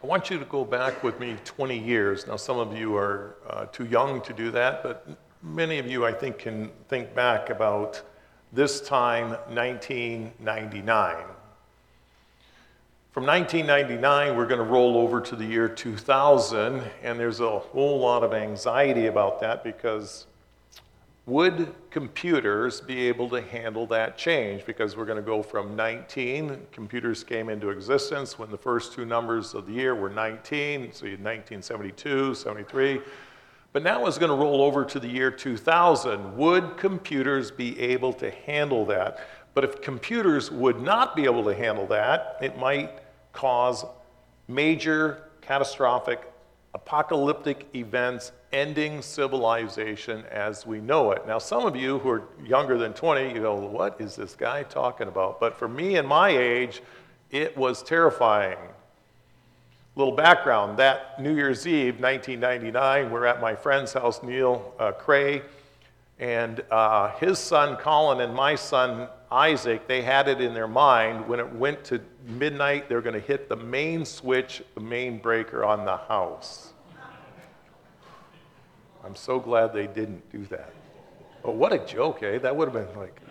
I want you to go back with me 20 years. Now, some of you are too young to do that, but many of you, I think, can think back about this time, 1999. From 1999, we're going to roll over to the year 2000, and there's a whole lot of anxiety about that because would computers be able to handle that change? Because we're going to go from 19, computers came into existence when the first two numbers of the year were 19, so you had 1972, 73. But now it's going to roll over to the year 2000. Would computers be able to handle that? But if computers would not be able to handle that, it might cause major, catastrophic, apocalyptic events ending civilization as we know it. Now, some of you who are younger than 20, you go, what is this guy talking about? But for me and my age, it was terrifying. Little background, that New Year's Eve, 1999, we're at my friend's house, Neil Cray, and his son Colin and my son Isaac, they had it in their mind when it went to midnight, they're going to hit the main switch, the main breaker on the house. I'm so glad they didn't do that. Oh, what a joke, eh? That would have been like...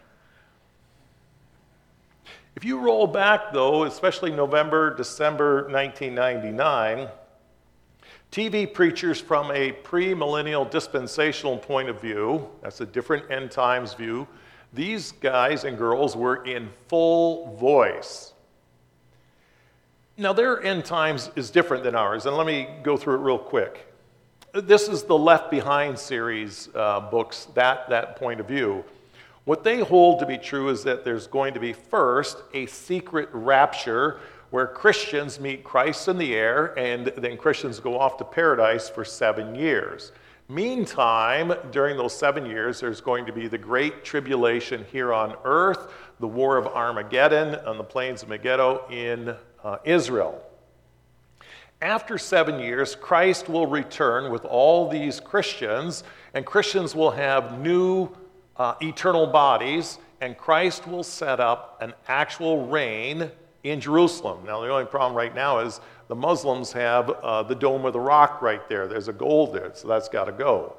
If you roll back, though, especially November, December 1999, TV preachers from a premillennial dispensational point of view, that's a different end times view, these guys and girls were in full voice. Now, their end times is different than ours, and let me go through it real quick. This is the Left Behind series books, that point of view. What they hold to be true is that there's going to be first a secret rapture where Christians meet Christ in the air, and then Christians go off to paradise for 7 years. Meantime, during those 7 years, there's going to be the great tribulation here on earth, the war of Armageddon on the plains of Megiddo in Israel. After 7 years, Christ will return with all these Christians, and Christians will have new eternal bodies, and Christ will set up an actual reign in Jerusalem. Now, the only problem right now is the Muslims have the Dome of the Rock right there. There's a gold there, so that's got to go.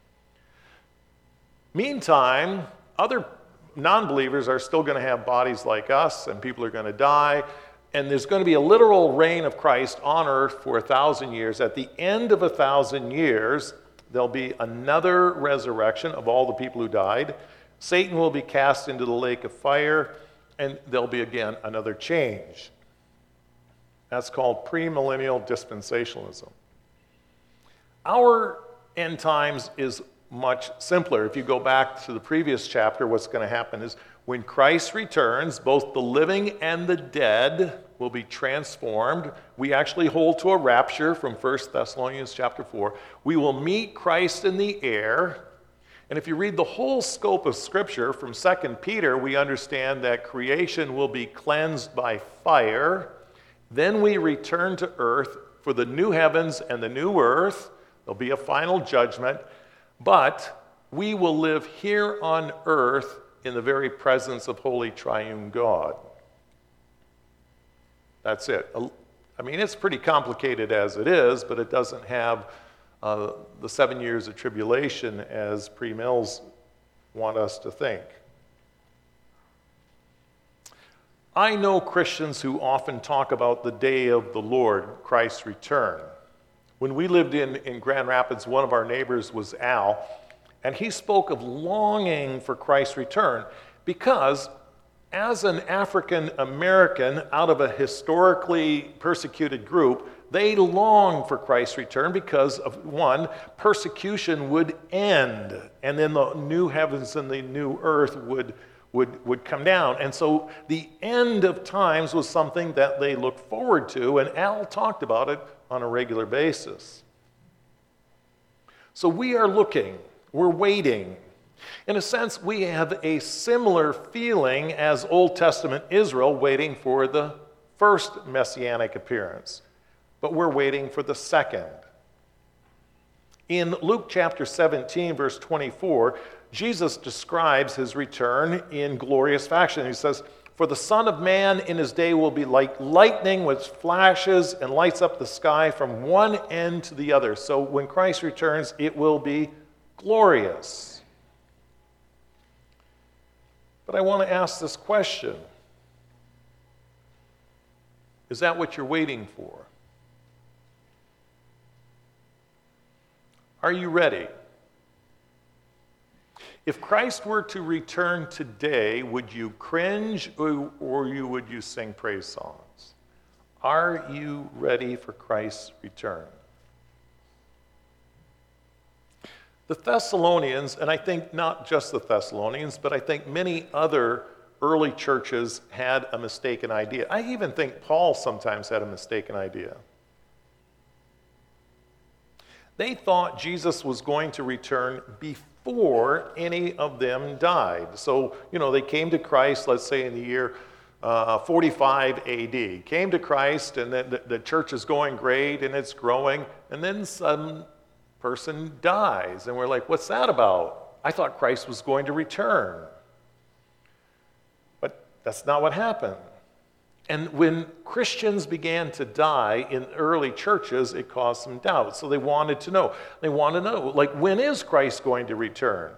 Meantime, other non-believers are still going to have bodies like us, and people are going to die. And there's going to be a literal reign of Christ on earth for 1,000 years. At the end of 1,000 years, there'll be another resurrection of all the people who died. Satan will be cast into the lake of fire, and there'll be again another change. That's called premillennial dispensationalism. Our end times is much simpler. If you go back to the previous chapter, what's going to happen is when Christ returns, both the living and the dead will be transformed. We actually hold to a rapture from 1 Thessalonians chapter 4. We will meet Christ in the air. And if you read the whole scope of Scripture from 2 Peter, we understand that creation will be cleansed by fire. Then we return to earth for the new heavens and the new earth. There'll be a final judgment. But we will live here on earth in the very presence of Holy Triune God. That's it. I mean, it's pretty complicated as it is, but it doesn't have the 7 years of tribulation as premills want us to think. I know Christians who often talk about the day of the Lord, Christ's return. When we lived in Grand Rapids, one of our neighbors was Al, and he spoke of longing for Christ's return because as an African American out of a historically persecuted group, they long for Christ's return because of, one, persecution would end, and then the new heavens and the new earth would come down. And so the end of times was something that they looked forward to, and Al talked about it on a regular basis. So we are looking. We're waiting. In a sense, we have a similar feeling as Old Testament Israel waiting for the first messianic appearance, but we're waiting for the second. In Luke chapter 17, verse 24, Jesus describes his return in glorious fashion. He says, For the Son of Man in his day will be like lightning which flashes and lights up the sky from one end to the other. So when Christ returns, it will be glorious. But I want to ask this question. Is that what you're waiting for? Are you ready? If Christ were to return today, would you cringe or would you sing praise songs? Are you ready for Christ's return? The Thessalonians, and I think not just the Thessalonians, but I think many other early churches had a mistaken idea. I even think Paul sometimes had a mistaken idea. They thought Jesus was going to return before any of them died. So, they came to Christ, let's say in the year 45 AD. Came to Christ, and then the church is going great, and it's growing, and then some person dies. And we're like, what's that about? I thought Christ was going to return. But that's not what happened. And when Christians began to die in early churches, it caused some doubt. So they wanted to know. They want to know, when is Christ going to return?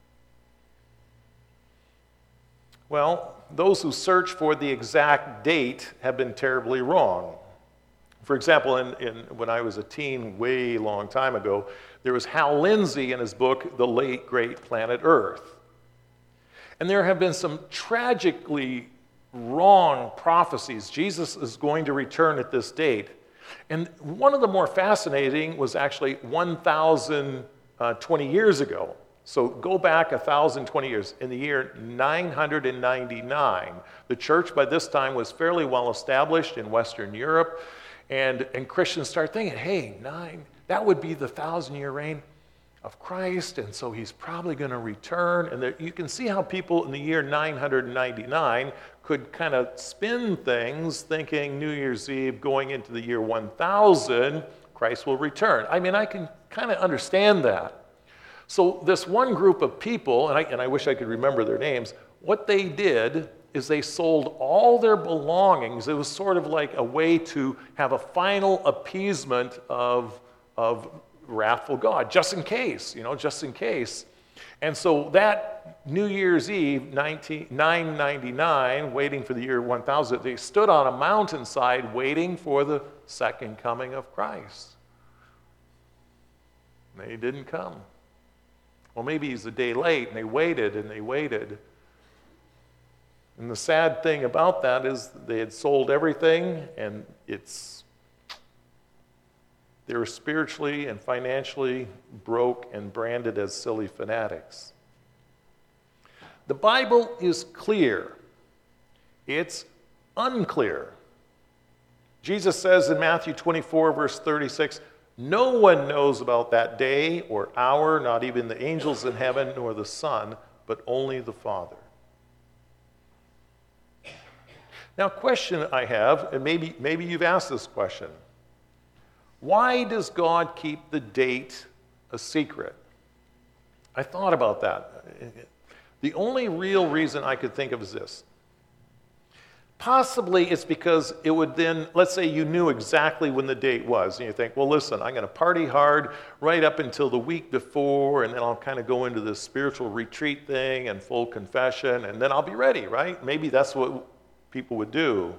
Well, those who search for the exact date have been terribly wrong. For example, when I was a teen, way long time ago, there was Hal Lindsey in his book, The Late Great Planet Earth. And there have been some tragically wrong prophecies. Jesus is going to return at this date. And one of the more fascinating was actually 1,020 years ago. So go back 1,020 years. In the year 999, the church by this time was fairly well established in Western Europe. And Christians start thinking, hey, that would be the 1,000-year reign of Christ, and so he's probably going to return. And you can see how people in the year 999 could kind of spin things, thinking New Year's Eve going into the year 1000, Christ will return. I mean, I can kind of understand that. So this one group of people, and I wish I could remember their names, what they did is they sold all their belongings. It was sort of like a way to have a final appeasement of wrathful God, just in case. And so that New Year's Eve, 999, waiting for the year 1000, they stood on a mountainside waiting for the second coming of Christ. And they didn't come. Well, maybe he's a day late, and they waited and they waited. And the sad thing about that is they had sold everything, and they were spiritually and financially broke and branded as silly fanatics. The Bible is clear. It's unclear. Jesus says in Matthew 24, verse 36, no one knows about that day or hour, not even the angels in heaven nor the Son, but only the Father. Now, a question I have, and maybe you've asked this question. Why does God keep the date a secret? I thought about that. The only real reason I could think of is this. Possibly it's because it would then, let's say you knew exactly when the date was, and you think, well, listen, I'm going to party hard right up until the week before, and then I'll kind of go into this spiritual retreat thing and full confession, and then I'll be ready, right? Maybe that's what people would do.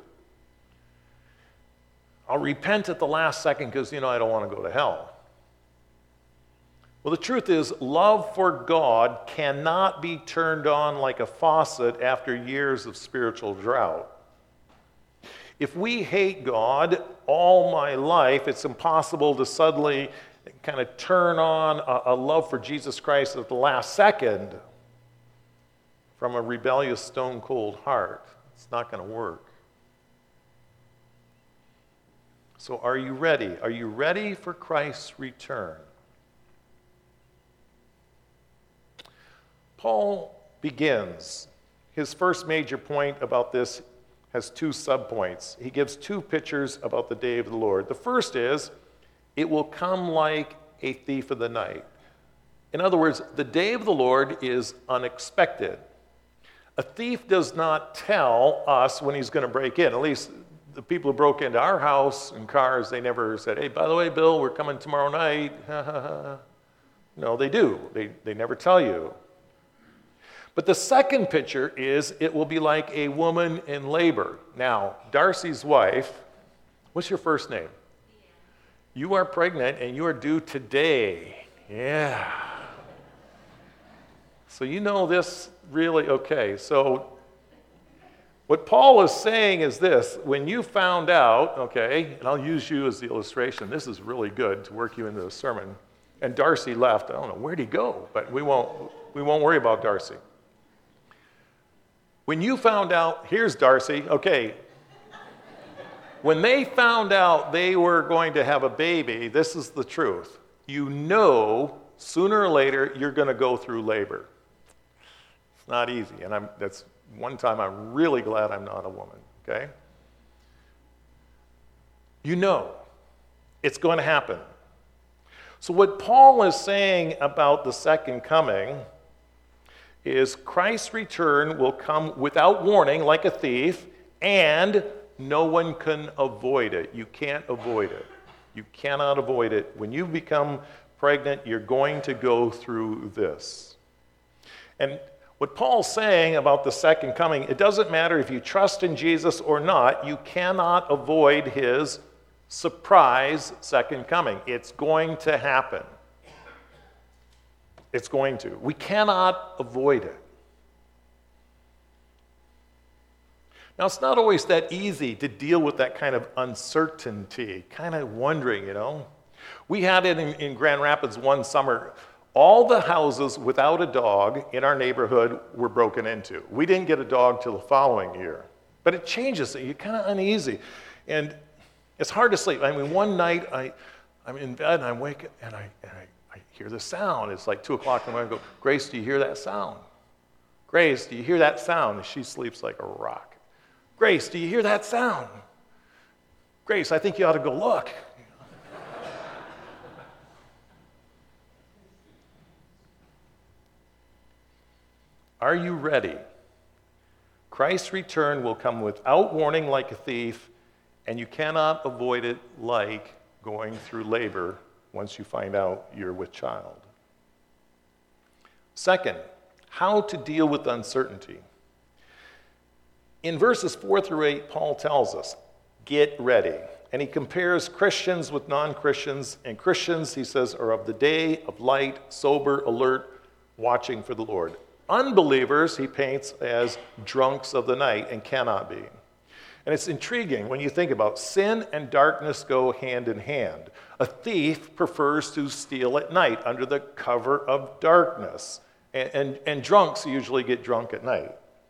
I'll repent at the last second because, I don't want to go to hell. Well, the truth is, love for God cannot be turned on like a faucet after years of spiritual drought. If we hate God all my life, it's impossible to suddenly kind of turn on a love for Jesus Christ at the last second from a rebellious, stone-cold heart. It's not going to work. So are you ready? Are you ready for Christ's return? Paul begins. His first major point about this has two subpoints. He gives two pictures about the day of the Lord. The first is, it will come like a thief of the night. In other words, the day of the Lord is unexpected. A thief does not tell us when he's going to break in. At least the people who broke into our house and cars, they never said, hey, by the way, Bill, we're coming tomorrow night. No, they do. They never tell you. But the second picture is it will be like a woman in labor. Now, Darcy's wife, what's your first name? You are pregnant and you are due today. Yeah. So you know this really, okay. So what Paul is saying is this: when you found out, okay, and I'll use you as the illustration. This is really good to work you into the sermon. And Darcy left. I don't know, where'd he go? But we won't worry about Darcy. When you found out, here's Darcy, okay. When they found out they were going to have a baby, this is the truth. You know, sooner or later, you're going to go through labor. It's not easy, and that's one time I'm really glad I'm not a woman, okay? You know, it's going to happen. So what Paul is saying about the second coming is Christ's return will come without warning, like a thief, and no one can avoid it. You can't avoid it. You cannot avoid it. When you become pregnant, you're going to go through this. And what Paul's saying about the second coming, it doesn't matter if you trust in Jesus or not, you cannot avoid his surprise second coming. It's going to happen. It's going to. We cannot avoid it. Now, it's not always that easy to deal with that kind of uncertainty, kind of wondering, you know. We had it in Grand Rapids one summer. All the houses without a dog in our neighborhood were broken into. We didn't get a dog till the following year. But it changes. You're kind of uneasy. And it's hard to sleep. I mean, one night I'm in bed and I wake up and I hear the sound. It's like 2 o'clock in the morning. I go, Grace, do you hear that sound? Grace, do you hear that sound? And she sleeps like a rock. Grace, do you hear that sound? Grace, I think you ought to go look. Are you ready? Christ's return will come without warning like a thief, and you cannot avoid it like going through labor once you find out you're with child. Second, how to deal with uncertainty. In verses 4 through 8, Paul tells us, get ready. And he compares Christians with non-Christians, and Christians, he says, are of the day, of light, sober, alert, watching for the Lord. Unbelievers, he paints as drunks of the night and cannot be. And it's intriguing when you think about sin and darkness go hand in hand. A thief prefers to steal at night under the cover of darkness. And drunks usually get drunk at night.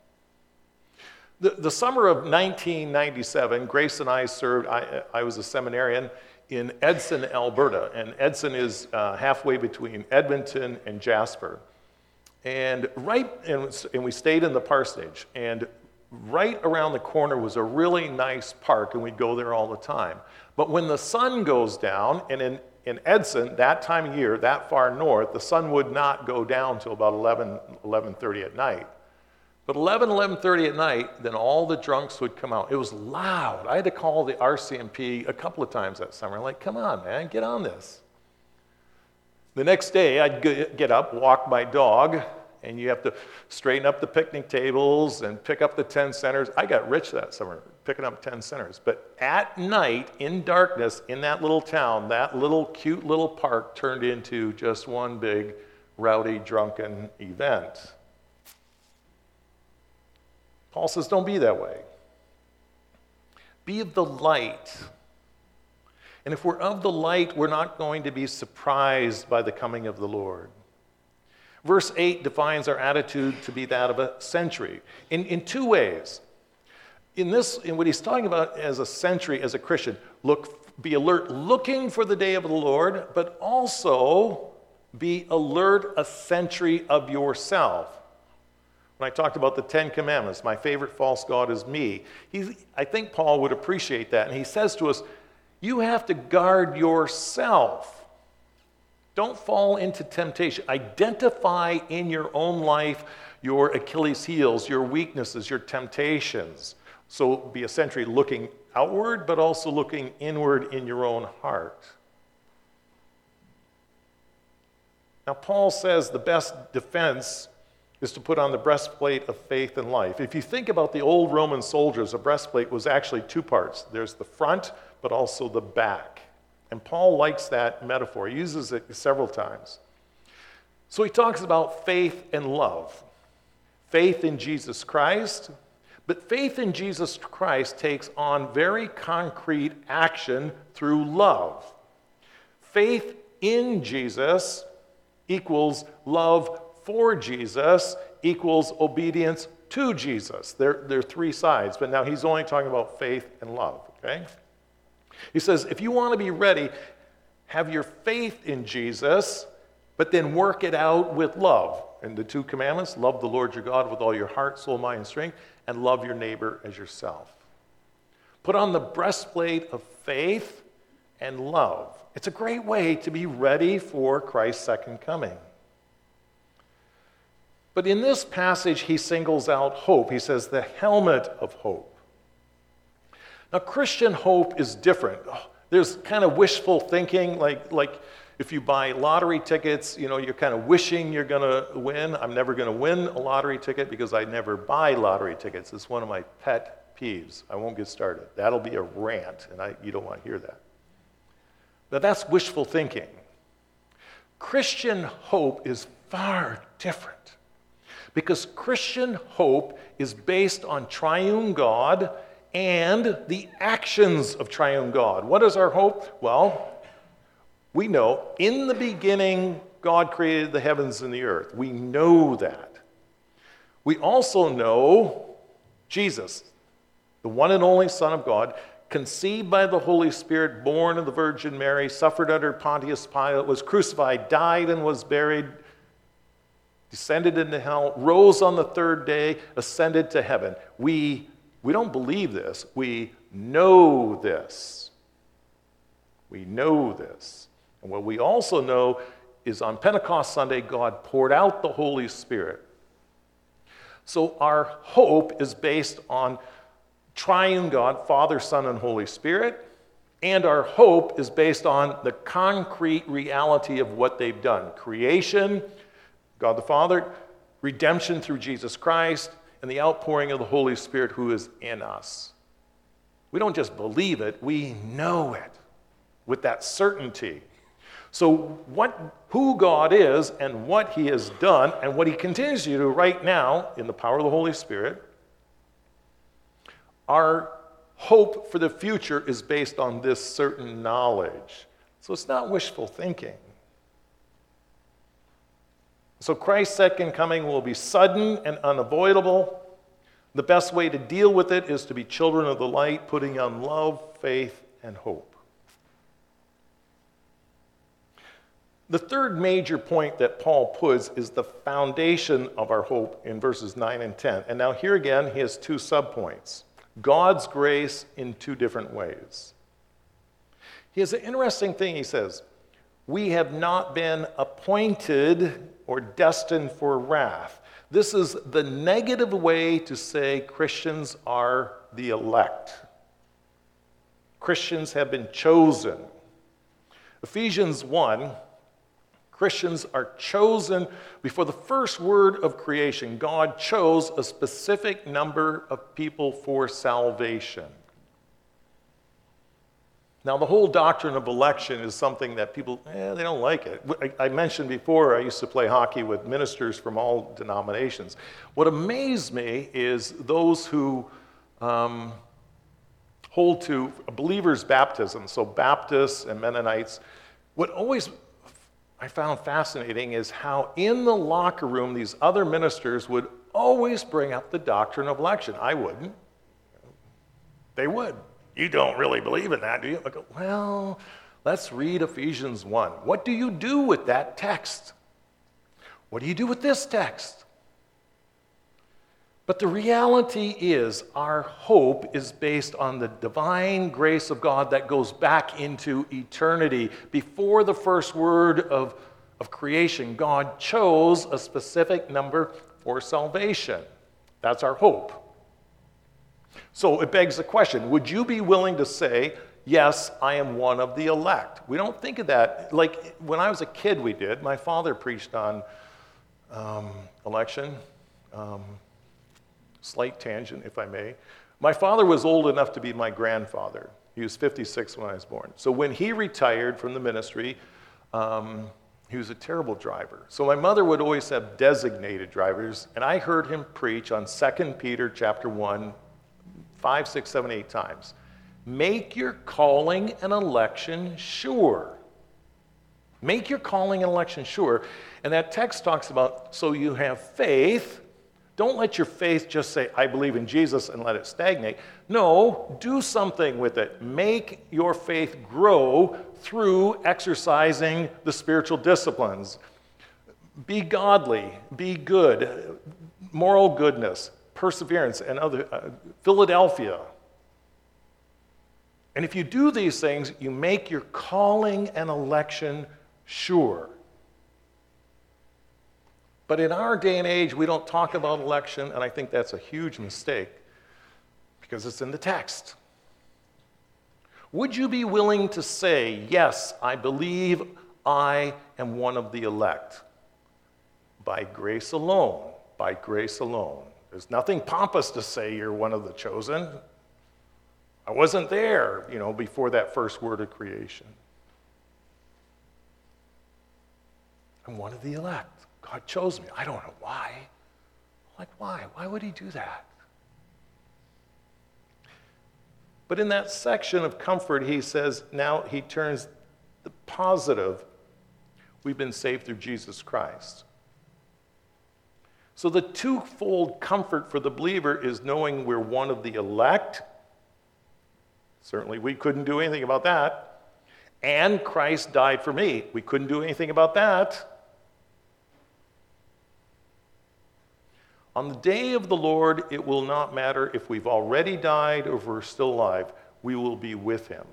The summer of 1997, Grace and I served, I was a seminarian in Edson, Alberta. And Edson is halfway between Edmonton and Jasper. And we stayed in the parsonage. And right around the corner was a really nice park, and we'd go there all the time. But when the sun goes down, and in Edson, that time of year, that far north, the sun would not go down till about 11:30 at night. But 11:30 at night, then all the drunks would come out. It was loud. I had to call the RCMP a couple of times that summer. Like, come on, man, get on this. The next day, I'd get up, walk my dog, and you have to straighten up the picnic tables and pick up the 10 centers. I got rich that summer, picking up 10 centers. But at night, in darkness, in that little town, that little cute little park turned into just one big rowdy, drunken event. Paul says, don't be that way. Be of the light. And if we're of the light, we're not going to be surprised by the coming of the Lord. Verse 8 defines our attitude to be that of a sentry in two ways. In what he's talking about as a sentry, as a Christian, be alert, looking for the day of the Lord, but also be alert, a sentry of yourself. When I talked about the 10 Commandments, my favorite false god is me. I think Paul would appreciate that. And he says to us, you have to guard yourself. Don't fall into temptation. Identify in your own life your Achilles heels, your weaknesses, your temptations. So be essentially looking outward, but also looking inward in your own heart. Now, Paul says the best defense is to put on the breastplate of faith and life. If you think about the old Roman soldiers, a breastplate was actually two parts. There's the front, but also the back. And Paul likes that metaphor. He uses it several times. So he talks about faith and love. Faith in Jesus Christ, but faith in Jesus Christ takes on very concrete action through love. Faith in Jesus equals love for Jesus equals obedience to Jesus. They're three sides, but now he's only talking about faith and love, okay? He says, if you want to be ready, have your faith in Jesus, but then work it out with love. And the two commandments, love the Lord your God with all your heart, soul, mind, and strength, and love your neighbor as yourself. Put on the breastplate of faith and love. It's a great way to be ready for Christ's second coming. But in this passage, he singles out hope. He says the helmet of hope. Now, Christian hope is different. There's kind of wishful thinking, like if you buy lottery tickets, you're kind of wishing you're going to win. I'm never going to win a lottery ticket because I never buy lottery tickets. It's one of my pet peeves. I won't get started. That'll be a rant, and you don't want to hear that. But that's wishful thinking. Christian hope is far different. Because Christian hope is based on triune God and the actions of triune God. What is our hope? Well, we know in the beginning God created the heavens and the earth. We know that. We also know Jesus, the one and only Son of God, conceived by the Holy Spirit, born of the Virgin Mary, suffered under Pontius Pilate, was crucified, died and was buried, descended into hell, rose on the third day, ascended to heaven. We don't believe this. We know this. We know this. And what we also know is on Pentecost Sunday, God poured out the Holy Spirit. So our hope is based on triune God, Father, Son, and Holy Spirit. And our hope is based on the concrete reality of what they've done. Creation, God the Father, redemption through Jesus Christ, and the outpouring of the Holy Spirit who is in us. We don't just believe it, we know it with that certainty. So who God is and what he has done and what he continues to do right now in the power of the Holy Spirit, our hope for the future is based on this certain knowledge. So it's not wishful thinking. So Christ's second coming will be sudden and unavoidable. The best way to deal with it is to be children of the light, putting on love, faith, and hope. The third major point that Paul puts is the foundation of our hope in verses 9 and 10. And now here again, he has two subpoints. God's grace in two different ways. He has an interesting thing he says. We have not been appointed or destined for wrath. This is the negative way to say Christians are the elect. Christians have been chosen. Ephesians 1, Christians are chosen before the first word of creation. God chose a specific number of people for salvation. Now, the whole doctrine of election is something that people, they don't like it. I mentioned before, I used to play hockey with ministers from all denominations. What amazed me is those who hold to a believer's baptism, so Baptists and Mennonites. What always I found fascinating is how in the locker room these other ministers would always bring up the doctrine of election. I wouldn't. They would. You don't really believe in that, do you? I go, well, let's read Ephesians 1. What do you do with that text? What do you do with this text? But the reality is our hope is based on the divine grace of God that goes back into eternity. Before the first word of creation, God chose a specific number or salvation. That's our hope. So it begs the question, would you be willing to say, yes, I am one of the elect? We don't think of that. Like when I was a kid, we did. My father preached on election. Slight tangent, if I may. My father was old enough to be my grandfather. He was 56 when I was born. So when he retired from the ministry, he was a terrible driver. So my mother would always have designated drivers, and I heard him preach on 2 Peter chapter 1, 5, 6, 7, 8 times. Make your calling and election sure. Make your calling and election sure. And that text talks about, so you have faith. Don't let your faith just say, I believe in Jesus, and let it stagnate. No, do something with it. Make your faith grow through exercising the spiritual disciplines. Be godly, be good, moral goodness, perseverance, and other, Philadelphia. And if you do these things, you make your calling and election sure. But in our day and age, we don't talk about election, and I think that's a huge mistake because it's in the text. Would you be willing to say, yes, I believe I am one of the elect? By grace alone, by grace alone. There's nothing pompous to say you're one of the chosen. I wasn't there, before that first word of creation. I'm one of the elect. God chose me. I don't know why. Like, why? Why would he do that? But in that section of comfort, he says, now he turns the positive. We've been saved through Jesus Christ. So the twofold comfort for the believer is knowing we're one of the elect. Certainly we couldn't do anything about that. And Christ died for me. We couldn't do anything about that. On the day of the Lord, it will not matter if we've already died or if we're still alive. We will be with him.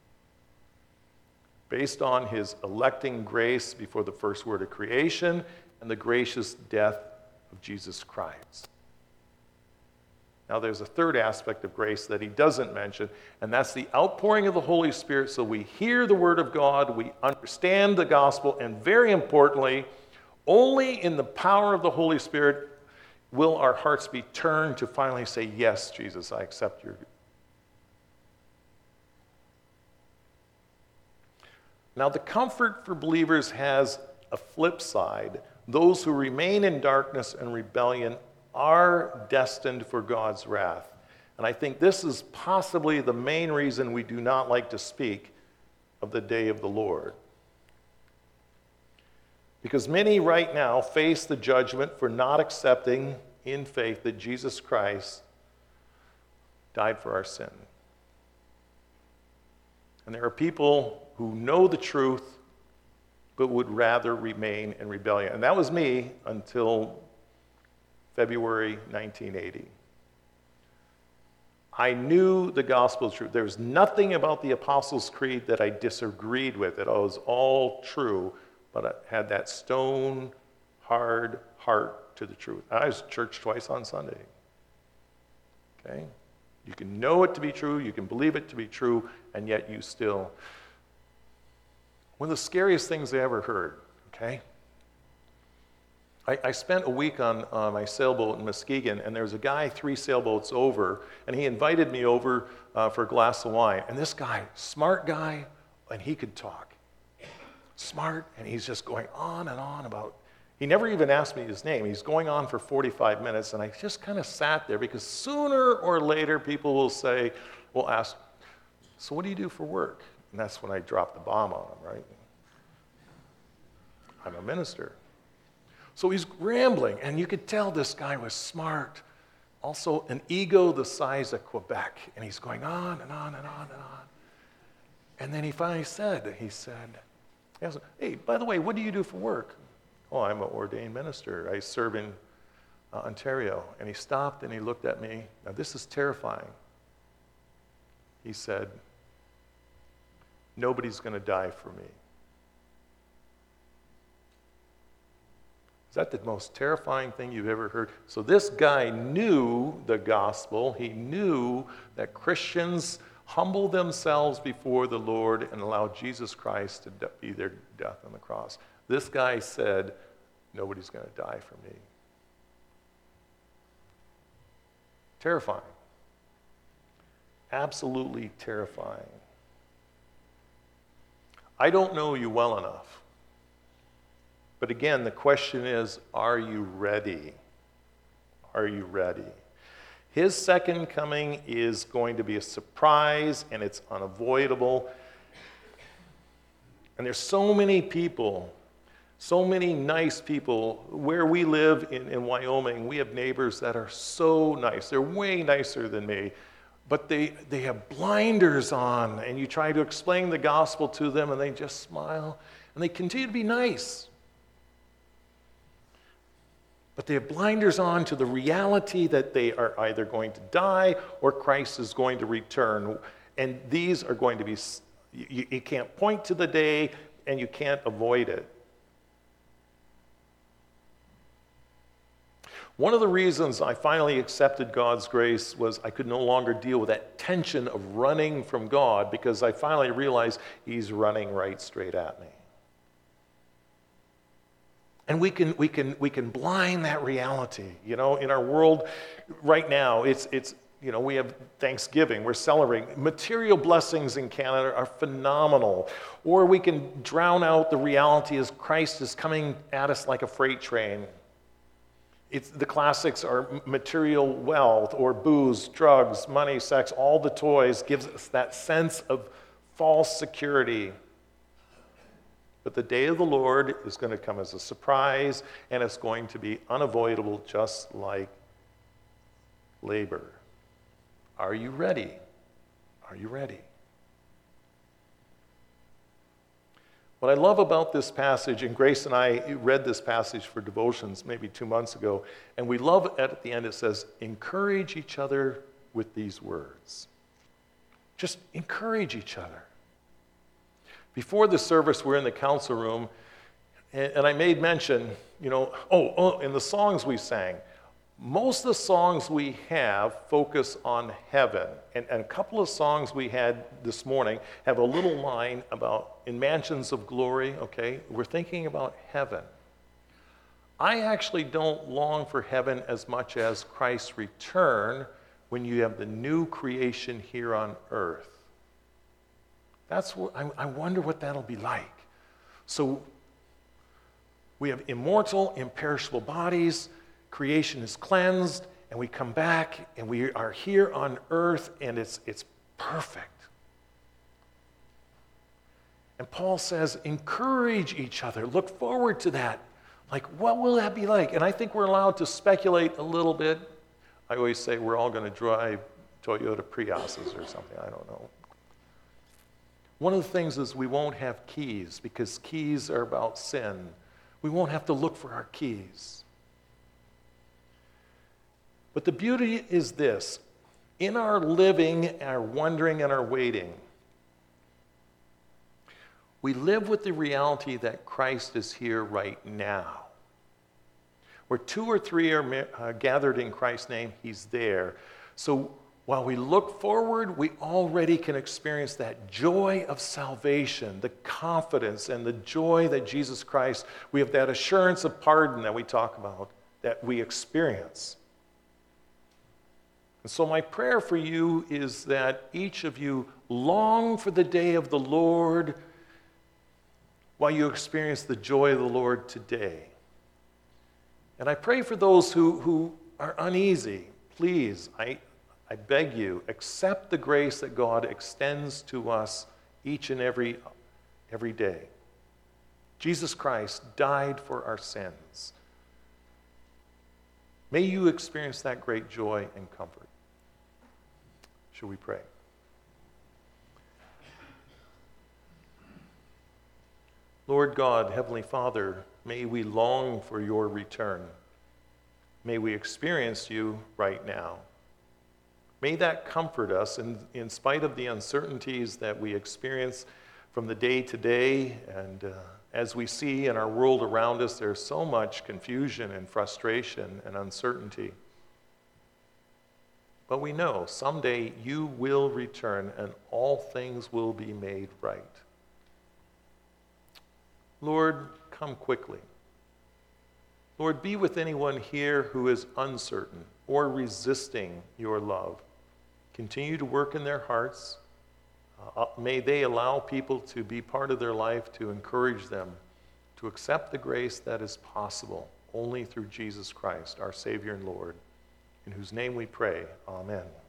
Based on his electing grace before the first word of creation and the gracious death of Jesus Christ. Now there's a third aspect of grace that he doesn't mention, and that's the outpouring of the Holy Spirit so we hear the word of God, we understand the gospel, and very importantly, only in the power of the Holy Spirit will our hearts be turned to finally say, yes, Jesus, I accept your. Now, the comfort for believers has a flip side. Those who remain in darkness and rebellion are destined for God's wrath. And I think this is possibly the main reason we do not like to speak of the day of the Lord. Because many right now face the judgment for not accepting in faith that Jesus Christ died for our sin. And there are people who know the truth but would rather remain in rebellion. And that was me until February 1980. I knew the gospel truth. There was nothing about the Apostles' Creed that I disagreed with. It was all true, but I had that stone, hard heart to the truth. I was to church twice on Sunday. Okay? You can know it to be true, you can believe it to be true, and yet you still. One of the scariest things I ever heard, okay? I spent a week on my sailboat in Muskegon, and there was a guy 3 sailboats over, and he invited me over for a glass of wine. And this guy, smart guy, and he could talk. Smart, and he's just going on and on about, he never even asked me his name. He's going on for 45 minutes, and I just kind of sat there because sooner or later people will ask, so what do you do for work? And that's when I dropped the bomb on him, right? I'm a minister. So he's rambling, and you could tell this guy was smart. Also, an ego the size of Quebec. And he's going on and on and on and on. And then he finally said, he asked, hey, by the way, what do you do for work? Oh, I'm an ordained minister. I serve in Ontario. And he stopped and he looked at me. Now, this is terrifying. He said, nobody's going to die for me. Is that the most terrifying thing you've ever heard? So this guy knew the gospel. He knew that Christians humble themselves before the Lord and allow Jesus Christ to be their death on the cross. This guy said, nobody's going to die for me. Terrifying. Absolutely terrifying. I don't know you well enough. But again, the question is, are you ready? Are you ready? His second coming is going to be a surprise, and it's unavoidable. And there's so many people, so many nice people. Where we live in Wyoming, we have neighbors that are so nice. They're way nicer than me. But they have blinders on, and you try to explain the gospel to them, and they just smile, and they continue to be nice. But they have blinders on to the reality that they are either going to die or Christ is going to return. And these are going to be, you can't point to the day, and you can't avoid it. One of the reasons I finally accepted God's grace was I could no longer deal with that tension of running from God, because I finally realized He's running right straight at me. And we can blind that reality. You know, in our world right now, it's we have Thanksgiving, we're celebrating. Material blessings in Canada are phenomenal. Or we can drown out the reality as Christ is coming at us like a freight train. The classics are material wealth or booze, drugs, money, sex, all the toys gives us that sense of false security. But the day of the Lord is going to come as a surprise, and it's going to be unavoidable, just like labor. Are you ready? Are you ready? What I love about this passage, and Grace and I read this passage for devotions maybe 2 months ago, and we love it at the end. It says, encourage each other with these words. Just encourage each other. Before the service, we're in the council room, and I made mention, in the songs we sang, most of the songs we have focus on heaven. And a couple of songs we had this morning have a little line about in mansions of glory, okay? We're thinking about heaven. I actually don't long for heaven as much as Christ's return when you have the new creation here on earth. That's what I wonder what that'll be like. So we have immortal, imperishable bodies, creation is cleansed, and we come back and we are here on earth, and it's perfect. And Paul says, encourage each other, look forward to that. Like, what will that be like? And I think we're allowed to speculate a little bit. I always say we're all going to drive Toyota Priuses or something, I don't know. One of the things is we won't have keys, because keys are about sin. We won't have to look for our keys. But the beauty is this. In our living, our wondering, and our waiting, we live with the reality that Christ is here right now. Where 2 or 3 are gathered in Christ's name, He's there. So while we look forward, we already can experience that joy of salvation, the confidence and the joy that Jesus Christ, we have that assurance of pardon that we talk about, that we experience. And so my prayer for you is that each of you long for the day of the Lord while you experience the joy of the Lord today. And I pray for those who are uneasy. Please, I beg you, accept the grace that God extends to us each and every day. Jesus Christ died for our sins. May you experience that great joy and comfort. Shall we pray? Lord God, Heavenly Father, may we long for your return. May we experience you right now. May that comfort us in spite of the uncertainties that we experience from the day to day, and as we see in our world around us, there's so much confusion and frustration and uncertainty. But we know someday you will return and all things will be made right. Lord, come quickly. Lord, be with anyone here who is uncertain or resisting your love. Continue to work in their hearts. May they allow people to be part of their life, to encourage them to accept the grace that is possible only through Jesus Christ, our Savior and Lord, in whose name we pray. Amen.